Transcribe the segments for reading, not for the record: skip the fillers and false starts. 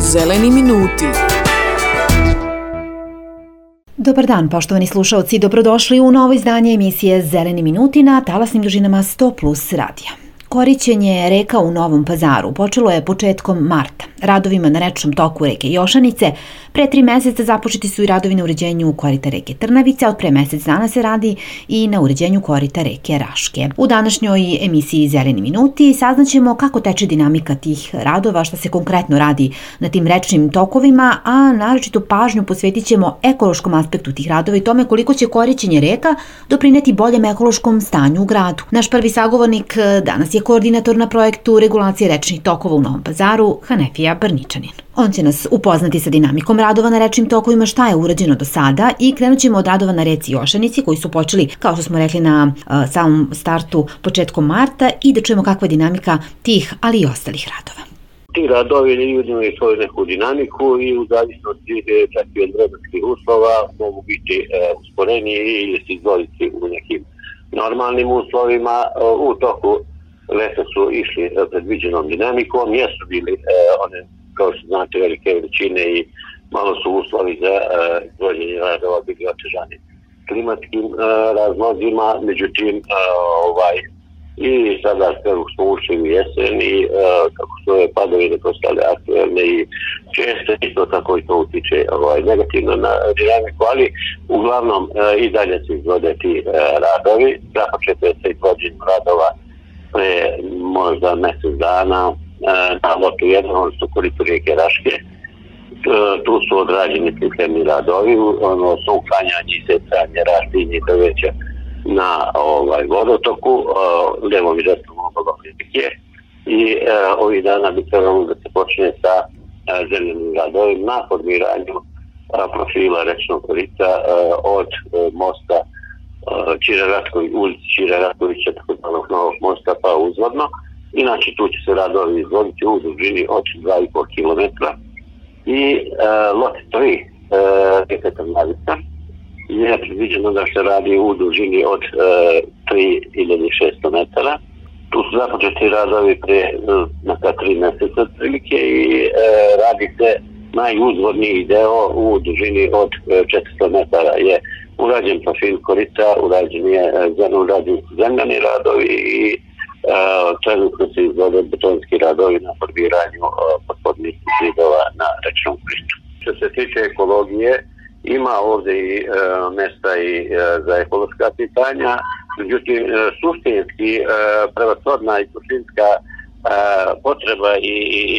Zeleni minuti. Dobar dan, poštovani slušaoci, dobrodošli u novo izdanje emisije Zeleni minuti na talasnim dužinama 100+ radija. Korićenje reka u Novom Pazaru počelo je početkom marta. Radovima na rečnom toku reke Jošanice pre 3 meseca započeti su i radovi na uređenju korita reke Trnavice, od pre mesec dana se radi i na uređenju korita reke Raške. U današnjoj emisiji Zeleni minuti saznaćemo kako teče dinamika tih radova, šta se konkretno radi na tim rečnim tokovima, a naročitu pažnju posvetit ćemo ekološkom aspektu tih radova i tome koliko će korićenje reka doprineti boljem ekološkom stanju u gradu. Naš prvi sagovornik danas je koordinator na projektu regulacije rečnih tokova u Novom Pazaru, Hanefija Brničanin. On će nas upoznati sa dinamikom radova na rečnim tokovima, šta je urađeno do sada i krenut ćemo od radova na reci Jošanici koji su počeli, kao što smo rekli, na samom startu početkom marta i da čujemo kakva je dinamika tih, ali i ostalih radova. Ti radovi imaju svoju neku dinamiku i u zavisnosti čak i od vremenskih uslova mogu biti usporeniji ili se izvoditi u nekim normalnim uslovima. U toku leta su išli predviđenom dinamikom, jesu bili one, kao što znate, velike veličine i malo su uslovi za izvođenje radova bili otežani klimatskim razlozima, međutim i sada kako smo ušli u jesen i kako su padovine postale aktuelne i često isto tako i to utiče negativno na dinamiku, ali uglavnom i dalje se izvode ti radovi. Započeto je sa izvođenjem radova pre možda mesec dana na lotu 1, odnosno koritu rijeke Raške. Tu su odrađeni pripremni radovi, su uklanjanje i secanje rastinje i drveća na vodotoku, levom i desnom obalom rijeke. I ovih dana bi trebalo da se počne sa zelenim radovima na formiranju profila rečnog korita od mosta ulici Ćire Ratkovića, tako zvanog Novog mosta, pa uzvodno. Inače, tu će se radovi izvoditi u dužini od 2,5 km. I lot 3 rijeke Trnavica je predviđeno da se radi u dužini od 3600 metara. Tu su započeti radovi pre 3 meseca otprilike i radi se najuzvodniji deo u dužini od 400 metara je urađen profil korita, urađeni zemljani radovi i trenutno se izvode betonski radovi na formiranju potpornih zidova na rečnom koritu. Što se tiče ekologije, ima ovdje i mesta i za ekološka pitanja, međutim suštinski prevashodna i suštinska potreba i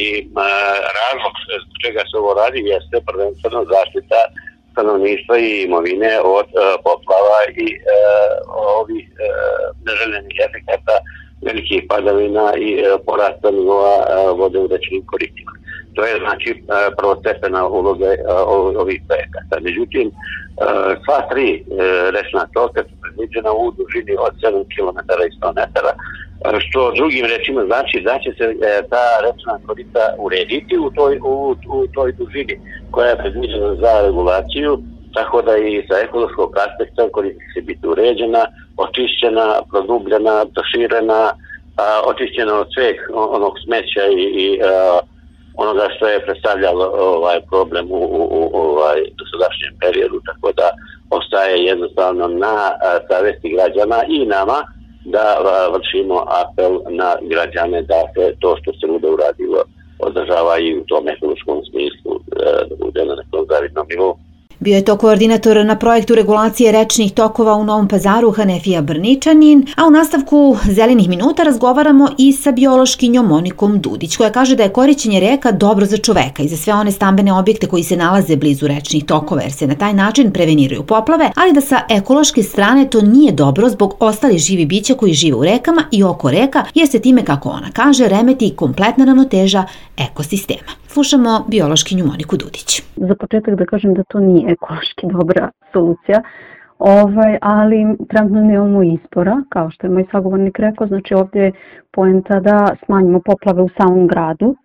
razlog čega se ovo radi jeste prvenstveno zaštita stanovništva i imovine od poplava i ovih neželjenih efekata velikih padavina i porasta nivoa vode u rečnim koritima. To je znači prvostepena uloga ovih projekata. Međutim, sva 3 rečna toka su predviđena u dužini od 7 km i 100 metara, što drugim rečima znači da će se ta rečna korita urediti u toj dužini koja je predviđena za regulaciju, tako da i sa ekološkog aspekta korita će biti uređena, očišćena, produbljena, proširena, očišćena od sveg onog smeća i onoga što je predstavljalo problem u dosadašnjem periodu, tako da ostaje jednostavno na savesti građana i nama da vršimo apel na građane da se to što se bude uradilo održava i u tom ekološkom smislu da bude na nekom zavidnom nivou. Bio je to koordinator na projektu regulacije rečnih tokova u Novom Pazaru, Hanefija Brničanin, a u nastavku Zelenih minuta razgovaramo i sa biološkinjom Monikom Dudić, koja kaže da je korićenje reka dobro za čoveka i za sve one stambene objekte koji se nalaze blizu rečnih tokova, jer se na taj način preveniraju poplave, ali da sa ekološke strane to nije dobro zbog ostalih živih bića koji žive u rekama i oko reka, jer se time, kako ona kaže, remeti kompletna ravnoteža ekosistema. Slušamo biološkinju Moniku Dudić. Za početak da kažem da to nije ekološki dobra solucija, ali trenutno nemamo izbora, kao što je moj sagovornik rekao, znači ovdje je poenta da smanjimo poplave u samom gradu,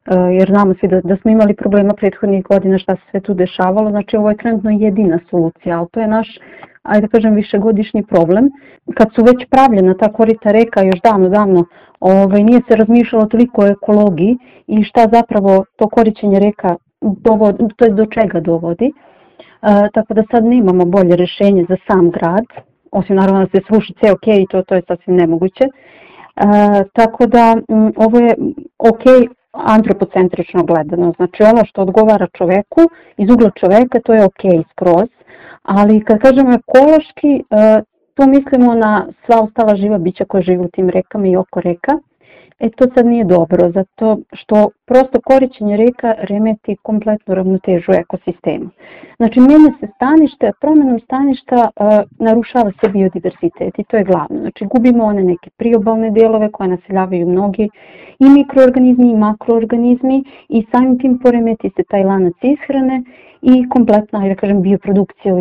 jer znamo svi da smo imali problema prethodnih godina šta se sve tu dešavalo, znači ovo je trenutno jedina solucija, ali to je naš, ajde da kažem, višegodišnji problem. Kad su već pravljena ta korita reka još davno, nije se razmišljalo toliko o ekologiji i šta zapravo to korišćenje reka to je do čega dovodi. Tako da sad nemamo bolje rješenje za sam grad, osim naravno da se sruši ceo kej, to je sasvim nemoguće. Tako da ovo je ok antropocentrično gledano, znači ono što odgovara čoveku, iz ugla čoveka, to je ok skroz, ali kad kažemo ekološki, tu mislimo na sva ostala živa bića koja žive u tim rekama i oko reka. To sad nije dobro, zato što prosto korišćenje reka remeti kompletnu ravnotežu ekosistema. Znači, menja se stanište, promjenom staništa narušava se biodiverzitet i to je glavno. Znači, gubimo one neke priobalne dijelove koje naseljavaju mnogi i mikroorganizmi i makroorganizmi i samim tim poremeti se taj lanac ishrane i kompletna, da kažem, bioprodukcija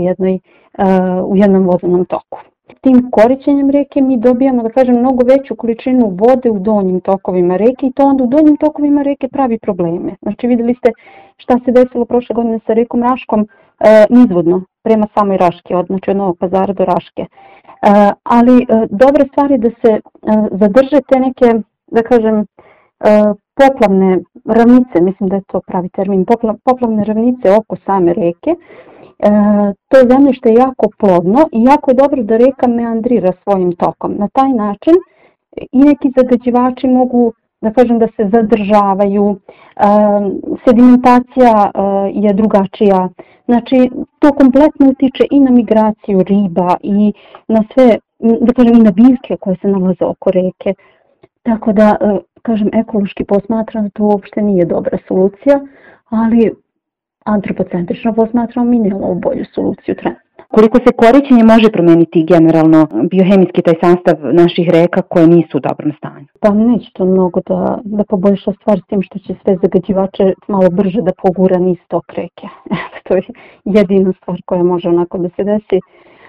u jednom vodenom toku. Tim korišćenjem reke mi dobijamo, da kažem, mnogo veću količinu vode u donjim tokovima reke i to onda u donjim tokovima reke pravi probleme. Znači vidjeli ste šta se desilo prošle godine sa rekom Raškom nizvodno prema samoj Raški, znači od Novog Pazara do Raške. Ali dobra stvar je da se zadrže te neke, da kažem, poplavne ravnice, mislim da je to pravi termin, poplavne ravnice oko same reke. To zemljište je jako plodno i jako je dobro da reka meandrira svojim tokom. Na taj način i neki zagađivači mogu, da kažem, da se zadržavaju, sedimentacija je drugačija. Znači, to kompletno utiče i na migraciju riba i na sve, da kažem, i na biljke koje se nalaze oko reke. Tako da, kažem, ekološki posmatram, to uopšte nije dobra solucija, ali antropocentrično posmatramo, mi nemamo bolju soluciju trenutno. Koliko se korišćenje može promeniti generalno biohemijski taj sastav naših reka koje nisu u dobrom stanju? Pa neće to mnogo da poboljša stvar s tim što će sve zagađivače malo brže da pogura niz tok reke. To je jedina stvar koja može onako da se desi.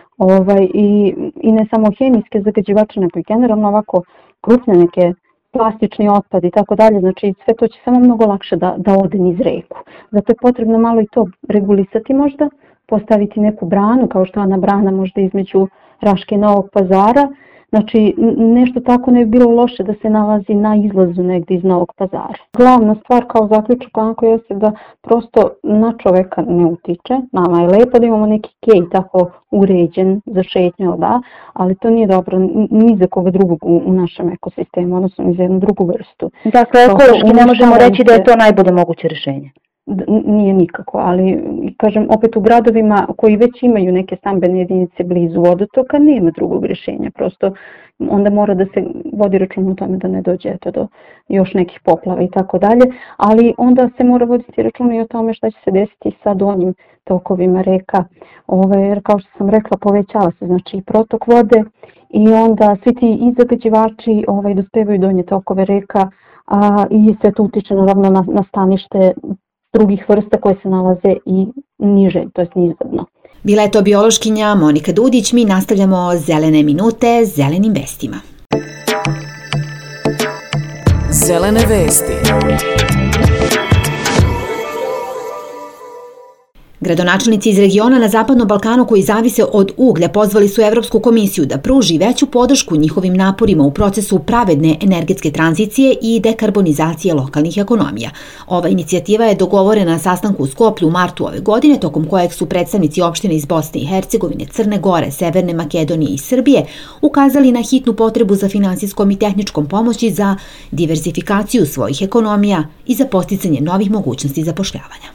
I ne samo hemijske zagađivače, nego i generalno ovako krupne neke plastični otpad i tako dalje, znači sve to će samo mnogo lakše da ode niz reku. Zato je potrebno malo i to regulisati možda, postaviti neku branu, kao što je ona brana možda između Raške i Novog Pazara. Znači nešto tako ne bi bilo loše da se nalazi na izlazu negdje iz Novog Pazara. Glavna stvar kao zaključak onako jeste da prosto na čoveka ne utiče. Nama je lepo da imamo neki kej tako uređen za šetnju, da, ali to nije dobro ni za koga drugog u našem ekosistemu, odnosno ni za jednu drugu vrstu. Dakle, ekološki ne možemo reći da je to najbolje moguće rješenje. Nije nikako, ali kažem opet u gradovima koji već imaju neke stambene jedinice blizu vodotoka nema drugog rješenja, prosto onda mora da se vodi račun o tome da ne dođe do još nekih poplava i tako dalje, ali onda se mora voditi račun i o tome šta će se desiti sa donjim tokovima reka, jer kao što sam rekla povećava se znači i protok vode i onda svi ti i zagađivači dospevaju donje tokove reka i sve to utiče naravno na stanište drugih vrsta koje se nalaze i niže, to je nizvodno. Bila je to biološkinja Monika Dudić, mi nastavljamo Zelene minute zelenim vestima. Zelene vesti. Gradonačelnici iz regiona na Zapadnom Balkanu koji zavise od uglja pozvali su Evropsku komisiju da pruži veću podršku njihovim naporima u procesu pravedne energetske tranzicije i dekarbonizacije lokalnih ekonomija. Ova inicijativa je dogovorena na sastanku u Skoplju u martu ove godine, tokom kojeg su predstavnici opštine iz Bosne i Hercegovine, Crne Gore, Severne Makedonije i Srbije ukazali na hitnu potrebu za finansijskom i tehničkom pomoći za diversifikaciju svojih ekonomija i za posticanje novih mogućnosti zapošljavanja.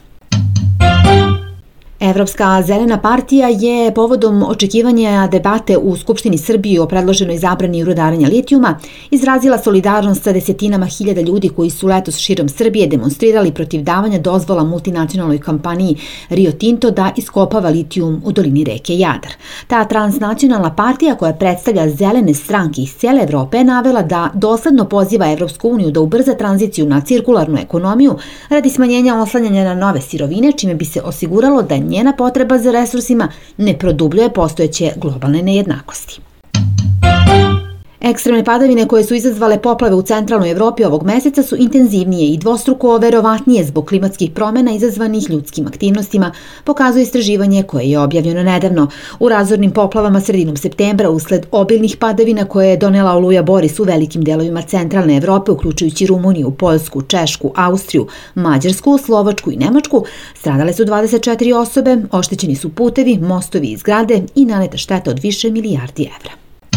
Evropska zelena partija je povodom očekivanja debate u Skupštini Srbije o predloženoj zabrani rudarenja litijuma izrazila solidarnost sa desetinama hiljada ljudi koji su letos širom Srbije demonstrirali protiv davanja dozvola multinacionalnoj kompaniji Rio Tinto da iskopava litijum u dolini reke Jadar. Ta transnacionalna partija koja predstavlja zelene stranke iz cijele Evrope je navela da dosledno poziva Evropsku uniju da ubrza tranziciju na cirkularnu ekonomiju radi smanjenja oslanjanja na nove sirovine, čime bi se osiguralo da njena potreba za resursima ne produbljuje postojeće globalne nejednakosti. Ekstremne padavine koje su izazvale poplave u centralnoj Evropi ovog meseca su intenzivnije i dvostruko verovatnije zbog klimatskih promjena izazvanih ljudskim aktivnostima, pokazuje istraživanje koje je objavljeno nedavno. U razornim poplavama sredinom septembra usled obilnih padavina koje je donela oluja Boris u velikim delovima centralne Evrope, uključujući Rumuniju, Poljsku, Češku, Austriju, Mađarsku, Slovačku i Nemačku, stradale su 24 osobe, oštećeni su putevi, mostovi i zgrade i naneta šteta od više milijardi evra.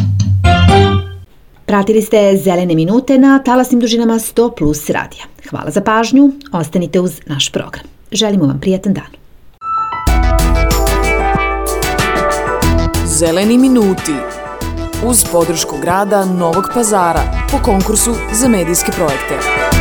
Pratili ste Zelene minute na talasnim dužinama 100+ radija. Hvala za pažnju, ostanite uz naš program. Želimo vam prijatan dan. Zeleni minuti uz podršku grada Novog Pazara po konkursu za medijske projekte.